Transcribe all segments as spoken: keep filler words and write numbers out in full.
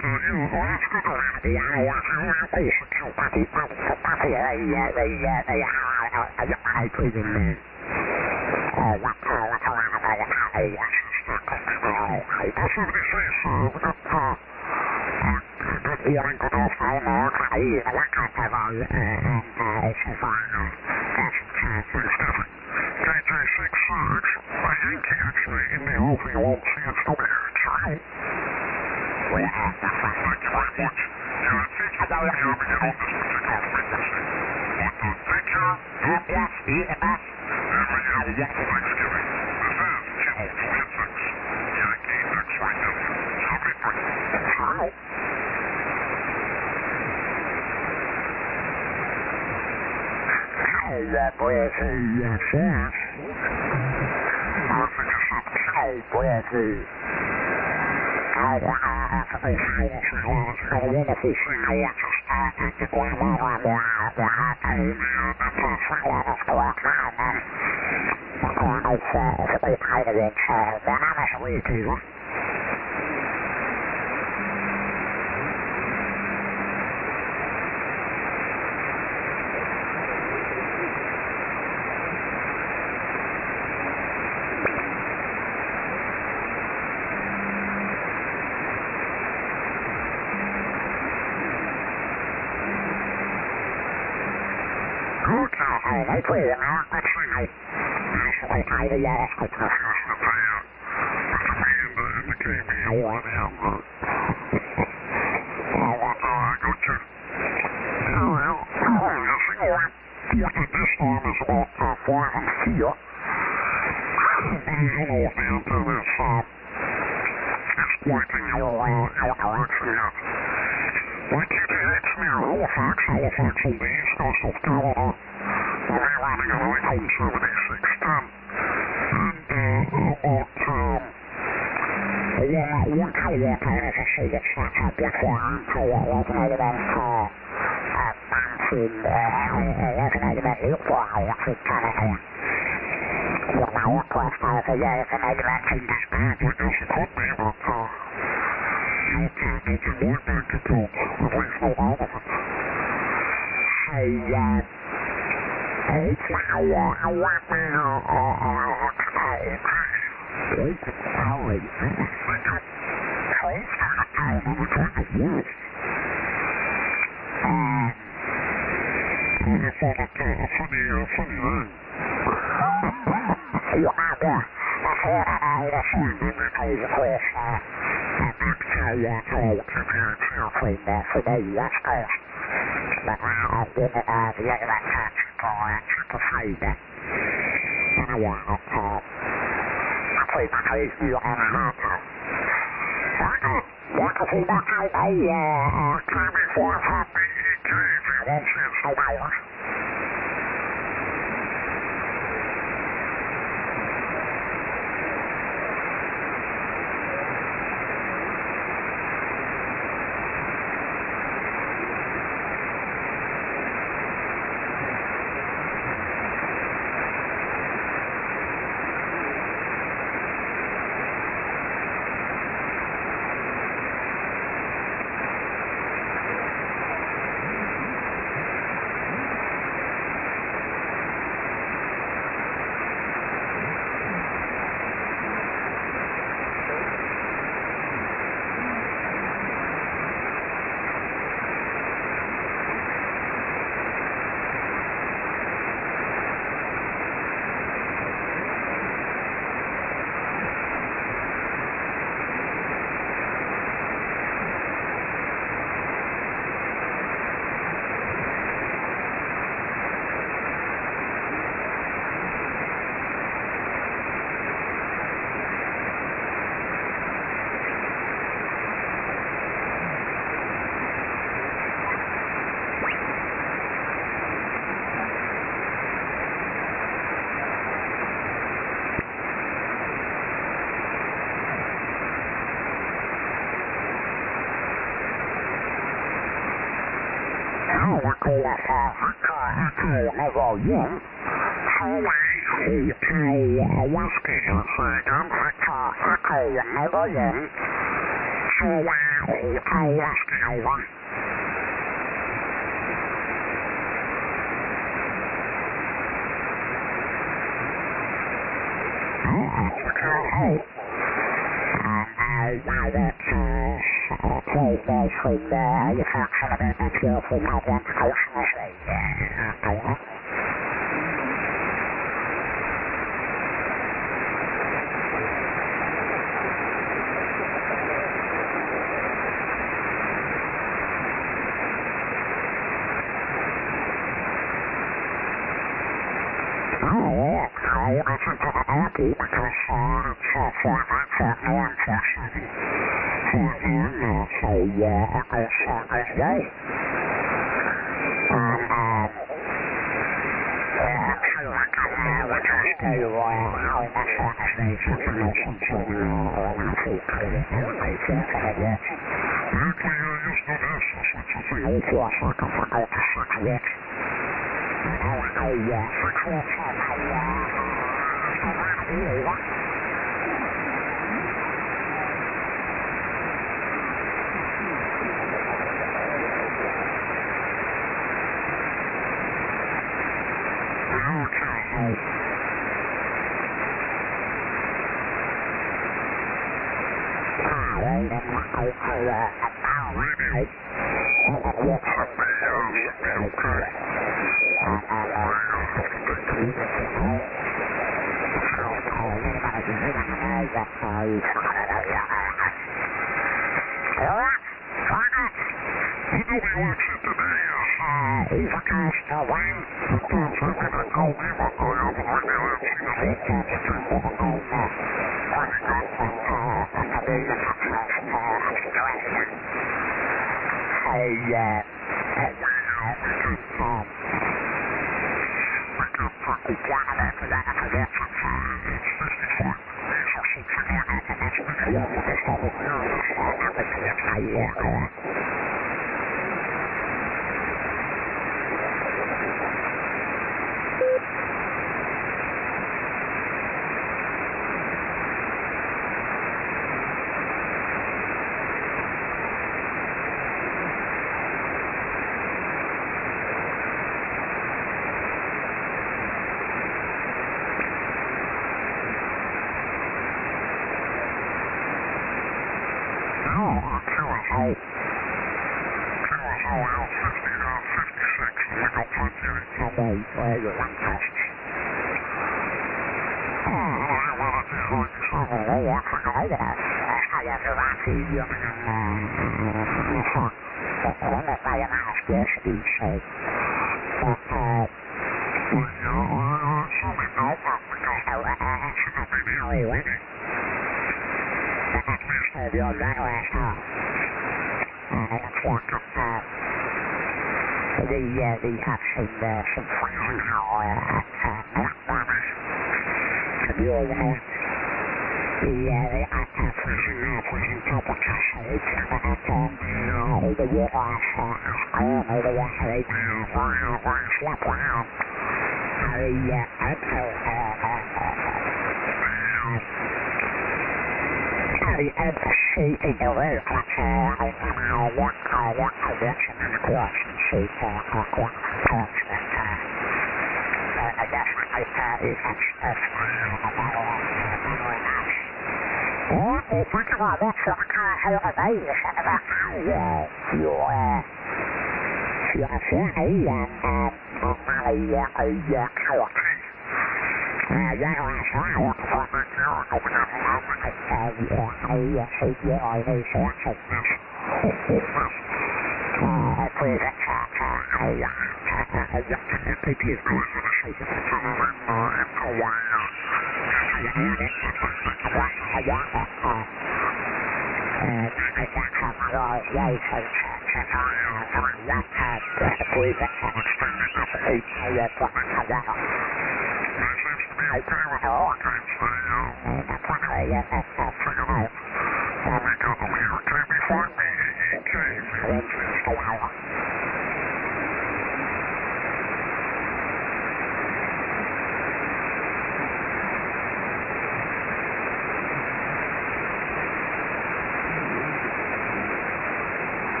Whiskey, Saigon, Victor, Echo, Mother one, four one,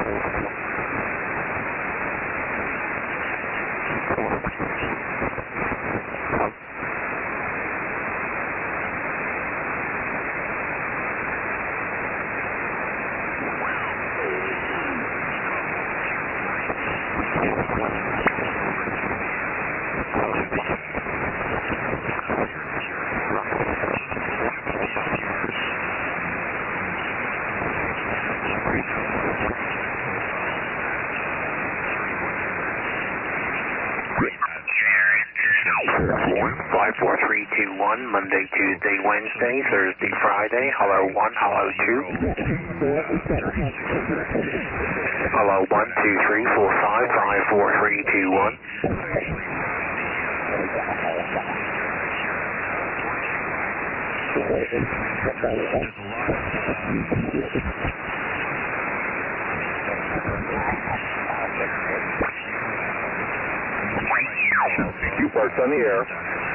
five four three two one, Monday, Tuesday, Wednesday, Thursday, Friday. Hello one, hello two. Hello one, two, three, four, five, five, four, three, two, one. C Q Parks on the air.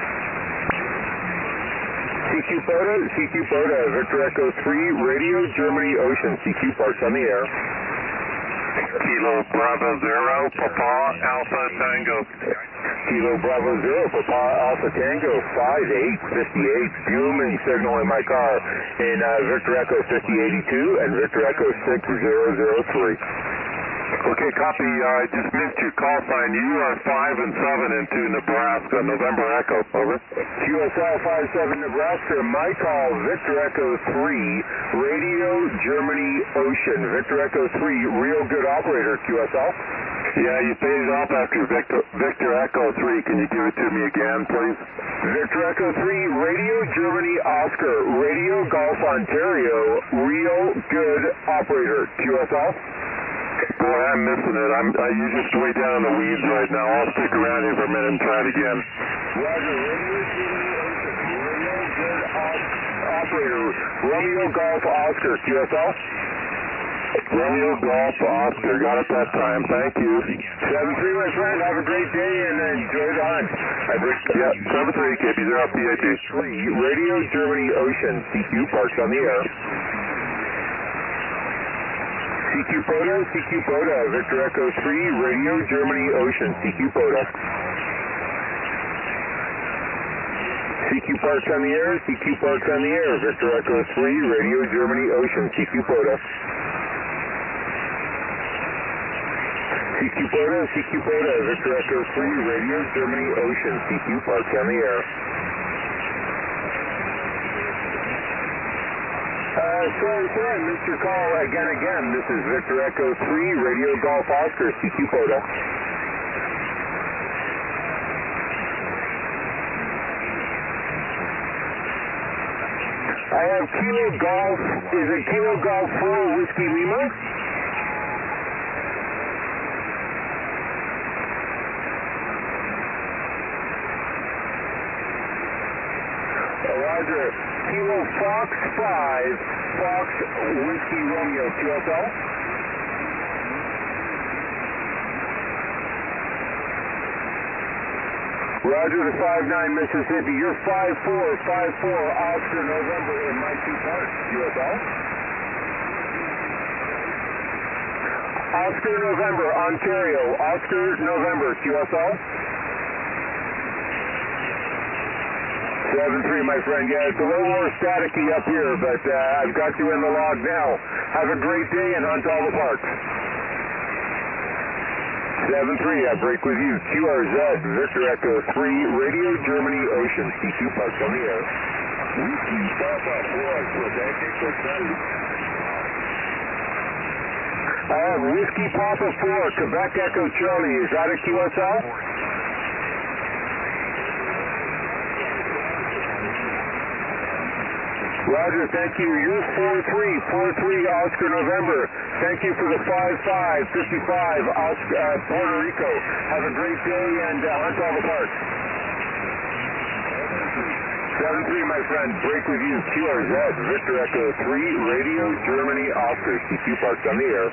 C Q Photo, C Q Photo, Victor Echo three, Radio Germany Ocean, C Q Parks on the air. Kilo Bravo Zero, Papa Alpha Tango. Kilo Bravo Zero, Papa Alpha Tango, five eight fifty-eight, Buman signaling my car in uh, Victor Echo fifty eighty-two and Victor Echo six zero zero three. Okay, copy. I just missed your call sign. You are five and seven into Nebraska, November Echo. Over. Q S L five seven Nebraska, my call, Victor Echo three, Radio Germany Ocean. Victor Echo three, real good operator, Q S L. Yeah, you faded off after Victor, Victor Echo three. Can you give it to me again, please? Victor Echo three, Radio Germany Oscar, Radio Golf Ontario, real good operator, Q S L. Boy, I'm missing it. I'm, I, you're just way down in the weeds right now. I'll stick around here for a minute and try it again. Roger, Radio Germany Ocean, real good operator, Romeo Golf Oscar, Q S L. Romeo Golf Oscar, got it that time. Thank you. seven three, my friend. Have a great day and enjoy the hunt. I think, yeah, seven three, K P zero P I T. Radio Germany Ocean, C Q Parks on the air. C Q Photo, C Q Photo, Victor Echo three, Radio Germany Ocean, C Q Photo. C Q Parks on the air, C Q Parks on the air, Victor Echo three, Radio Germany Ocean, C Q Photo. C Q Photo, C Q Photo, Victor Echo three, Radio Germany Ocean, C Q Parks on the air. Uh, sorry, sorry, I missed your call again, again. This is Victor Echo three, Radio Golf Oscar, C Q Photo. I have Kilo Golf. Is it Kilo Golf four Whiskey Lima? Roger. Kilo Fox five, Fox Whiskey Romeo, Q S L. Roger the five nine Mississippi. You're five four, five four Oscar November in my two parts, Q S L. Oscar November, Ontario. Oscar November, Q S L. seven three, my friend. Yeah, it's a little more staticky up here, but uh, I've got you in the log now. Have a great day and hunt all the parks. seven three, I break with you. Q R Z, Victor Echo three, Radio Germany Ocean, C Q Parks on the air. Whiskey Papa four, Quebec Echo Charlie. I have Whiskey Papa four, Quebec Echo Charlie. Is that a Q S L? Roger, thank you. You're four three, four three Oscar November. Thank you for the five five, fifty-five Oscar, uh, Puerto Rico. Have a great day and uh, hunt all the parks. seven three, my friend. Break with you. Q R Z, Victor Echo three, Radio Germany Oscar, C Q Parks on the air.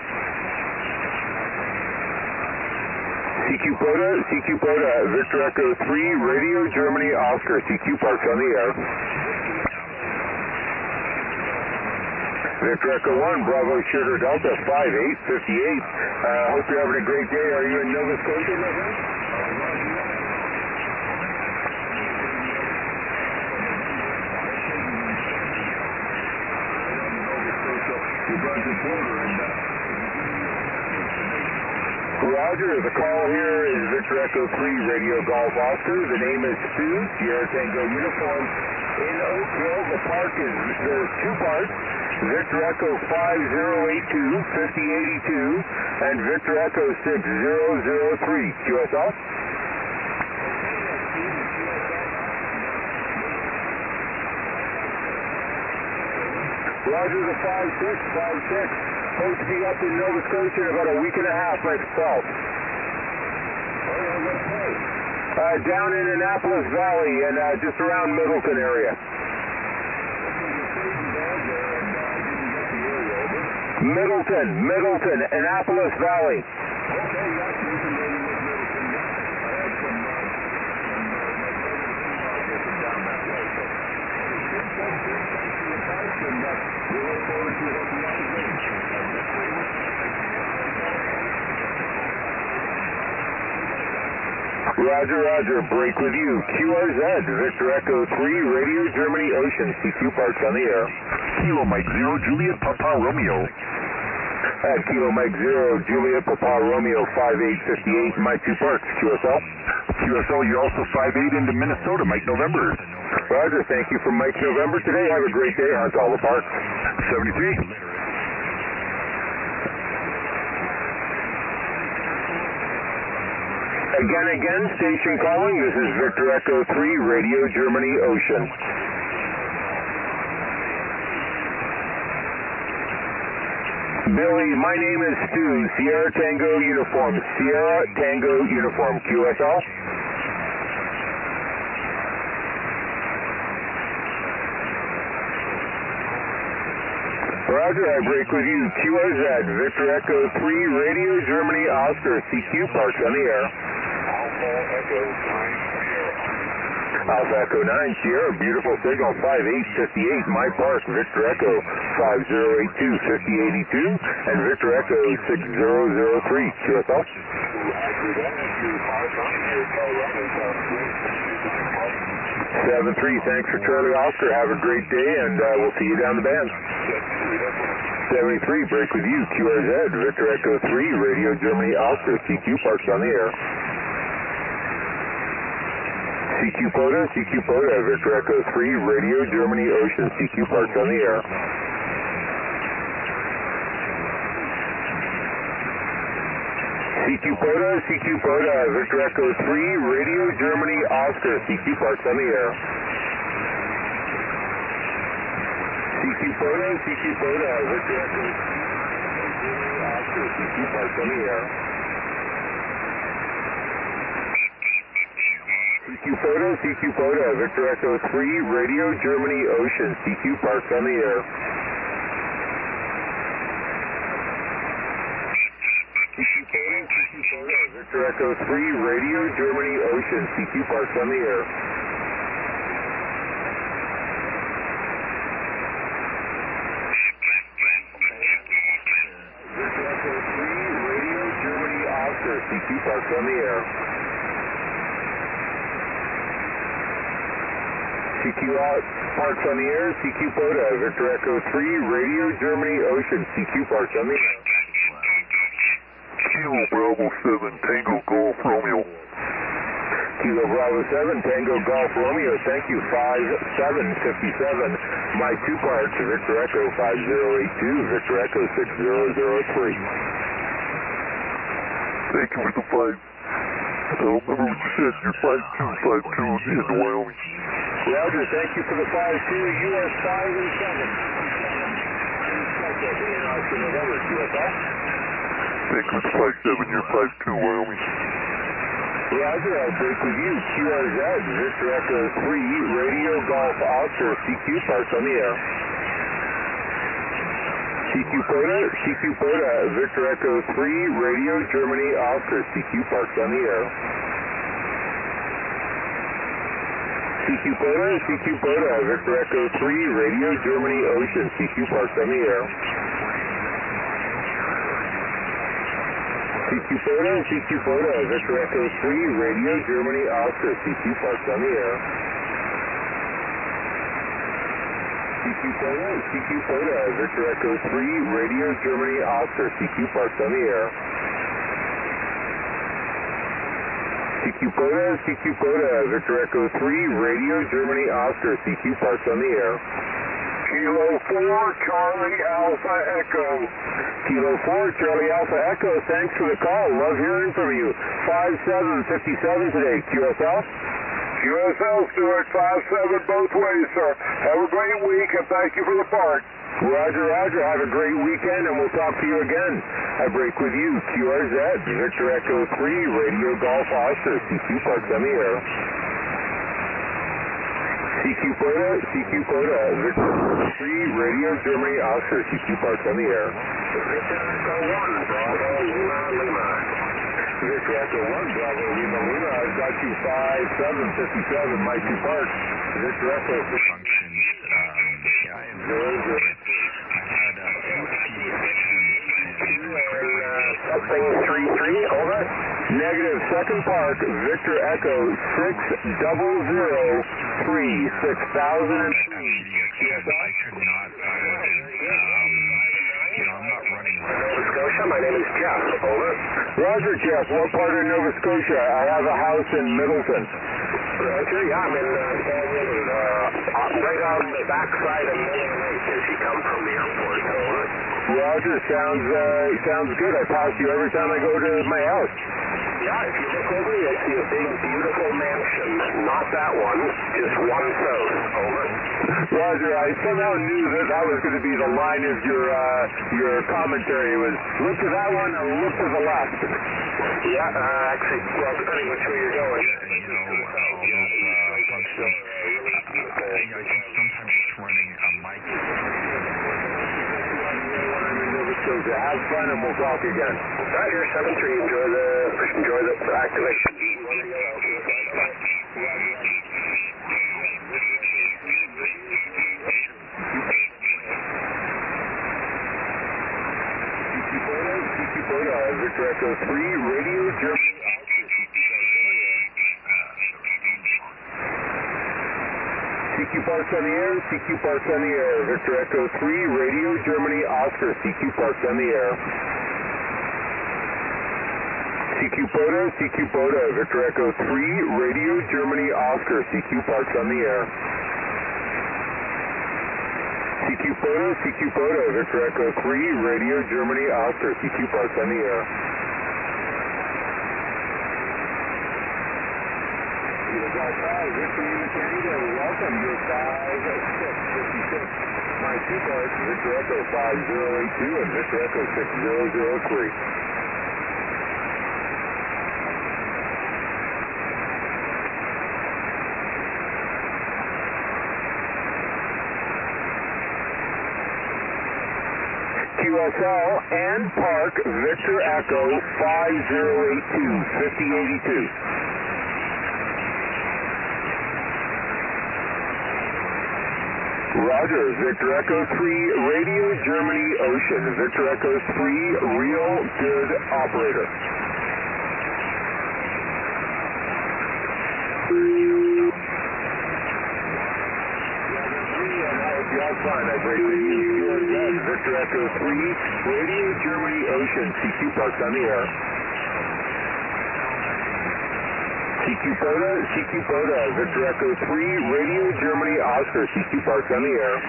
C Q Photo, C Q Photo, Victor Echo three, Radio Germany Oscar, C Q Parks on the air. Victor Echo one, Bravo Sugar Delta, five eight fifty-eight. Uh, hope you're having a great day. Are you in Nova Scotia, my friend? Roger, the call here is Victor Echo three, Radio Golf Oscar. The name is Stu, Sierra Tango Uniform. In Oakville, the park is, there's two parks, Victor Echo five zero eight two, fifty eighty-two, and Victor Echo six zero zero three. Q S L? Roger, the five six, five six. Hope to be up in Nova Scotia in about a week and a half myself. Uh, down in Annapolis Valley and uh, just around Middleton area. Middleton, Middleton, Annapolis Valley. Roger, Roger, break with you. Q R Z, Victor Echo three, Radio Germany Ocean, C Q Parks on the air. Kilo Mike Zero, Juliet Papa Romeo. At Kilo Mike Zero, Juliet Papa Romeo, five eight fifty-eight, Mike two Parks, Q S L. Q S L, you're also five eight into Minnesota, Mike November. Roger, thank you for Mike November today. Have a great day on all the parks. seventy-three. Again, again, station calling. This is Victor Echo three, Radio Germany Ocean. Billy, my name is Stu, Sierra Tango Uniform, Sierra Tango Uniform, Q S L. Roger, I break with you, Q R Z, Victor Echo three, Radio Germany Oscar, C Q Parks on the air. Alpha Echo nine Sierra. Alpha Echo nine Sierra, beautiful signal, five eight fifty-eight, my park, Victor Echo five zero eight two, fifty eighty-two, and Victor Echo six zero zero three, Q S L. seven three, thanks for Charlie Oscar, have a great day, and uh, we'll see you down the band. seventy-three, break with you, Q R Z, Victor Echo three, Radio Germany Oscar, C Q Parks on the air. C Q POTA, C Q POTA, Victor Echo three, Radio Germany Ocean, C Q Parks on the air. C Q POTA, C Q POTA, Victor Echo three, Radio Germany Oscar, C Q Parks on the air. C Q POTA, C Q POTA, Victor Echo Oscar, C Q Parks on the air. C Q POTA, C Q POTA, Victor Echo three, Radio Germany Ocean, C Q Parks on the air. C Q POTA, C Q POTA, Victor Echo three, Radio Germany Ocean, C Q Parks on the air. Victor Echo three, Radio Germany Oscar, C Q Parks on the air. C Q Parks on the air, C Q POTA, Victor Echo three, Radio Germany Ocean, C Q Parks on the air. Kilo Bravo seven, Tango Golf Romeo. Kilo Bravo seven, Tango Golf Romeo, thank you, five seven fifty-seven. My two parts, Victor Echo five zero eight two, Victor Echo six zero zero three. Thank you for the five. I don't remember what you said, you're five two five two in Wyoming. Roger, thank you for the five two, U S five and seven. November, Q S L. Thank you for the five seven, you're five two Wyoming. Roger, I'll break with you, Q R Z, Victor Echo three, Radio Golf Oscar, C Q Parks on the air. C Q POTA, C Q POTA, Victor Echo three, Radio Germany Oscar, C Q Parks on the air. C C Q Photo, C Q Photo, Victor Echo three, Radio Germany Ocean, C Q Parks on the air. C Q Photo, C Q Photo, Victor Echo three, Radio Germany Oscar, C Q Parks on the air. C Q Photo, C Q Photo, Victor Echo three, Radio Germany Oscar, C Q Parks on the air. C Q Photo, C Q Photo, Victor Echo three, Radio Germany Oscar, C Q Parks on the air. Kilo four, Charlie Alpha Echo. Kilo four, Charlie Alpha Echo, thanks for the call. Love hearing from you. five seven fifty-seven today, Q S L? Q S L, Stuart, five seven both ways, sir. Have a great week, and thank you for the part. Roger, Roger. Have a great weekend, and we'll talk to you again. I break with you. Q R Z, Victor Echo three, Radio Golf Oscar, C Q Parks on the air. C Q Photo, C Q Photo, Victor Echo three, Radio Germany Oscar, C Q Parks on the air. Victor Echo one, Bravo Lima Lima. Victor Echo one, Bravo Lima Lima. I've got you five seven fifty-seven, Mike two Parks. Victor Echo functions. Um, yeah, I am zero zero. I had uh, two F P attempts and Something three three, over. Negative, second park, Victor Echo six double zero three six thousand. Actually, I could not find it. Um, you know, I'm not running. Nova Scotia, my name is Jeff, over. Roger, Jeff. What part of Nova Scotia? I have a house in Middleton. Roger, yeah, I'm in uh, Fall River, uh, right on the backside of Million Lake as you come from the airport, over. Roger, sounds uh, sounds good. I pass you every time I go to my house. Yeah, if you look over, you see a big, beautiful mansion. Not that one, just one south, over. Roger, I somehow knew that that was going to be the line of your uh, your commentary. It was look to that one and look to the left. Yeah, uh, actually, well, depending which way you're going. You know, all those uh, functions. Uh, I, I think sometimes it's running a mic. Have fun and we'll talk again. Roger, seven three, enjoy the, enjoy the activation. Victor Echo three, Radio Germany. C Q Parks on the air, C Q Parks on the air. Victor Echo three, Radio Germany Oscar, C Q Parks on the air. C Q Photo, C Q Photo, Victor Echo three, Radio Germany Oscar, C Q Parks on the air. C Q Photo, C Q Photo, Victor Echo three, Radio Germany Oscar, C Q Parks on the air. Victor Unitango, welcome. You're five six fifty-six. My two parts, Victor Echo five zero eight two and Victor Echo six zero zero three. Q S L and Park, Victor Echo five zero eight two, fifty eighty-two. Roger, Victor Echo three, Radio Germany Ocean, Victor Echo three, Real Good Operator. That's fine, I break with you. Victor Echo three, Radio Germany Ocean, C Q Parks on the air. C Q Photo, C Q Photo, Victor Echo three, Radio Germany Oscar, C Q Parks on the air.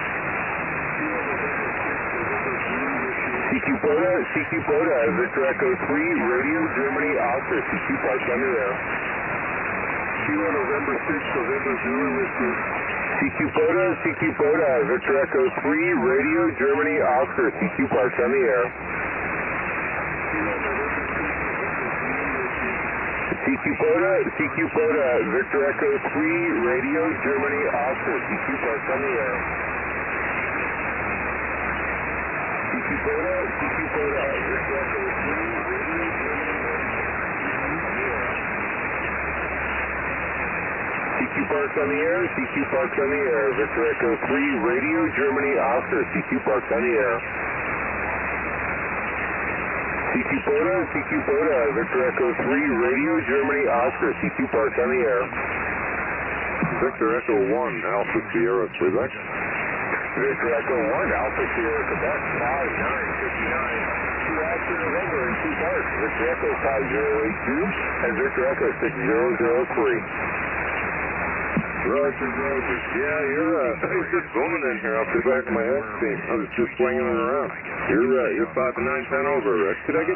C Q Photo, C Q Photo, Victor Echo three, Radio Germany Oscar, C Q Parks on the air. Kilo November six, November zero, Whiskey. C Q Photo, C Q Photo, Victor Echo three, Radio Germany Oscar, C Q Parks on the air. C Q Photo, C Q Photo, Victor Echo three, Radio Germany Oscar, C Q Parks on the air. C Q Photo, C Q Photo, Victor Echo three, Radio Germany. C Q Photo, Parks on the air, C Q Parks on the air. Victor Echo three, Radio Germany Oscar, C Q Parks on the air. C Q Poda, C Q Poda, Victor Echo three, Radio Germany Oscar, C Q Parks on the air. Victor Echo one, Alpha Sierra, Quebec. Victor Echo one, Alpha Sierra, Quebec, five nine fifty-nine. Two Oscar November and two Parks. Victor Echo five zero eight two and Victor Echo six zero zero three. Roger, Roger. Yeah, you're right. It's just booming in here off the back of my head. I was just swinging it around. You're right. You're five and nine ten over. Could I get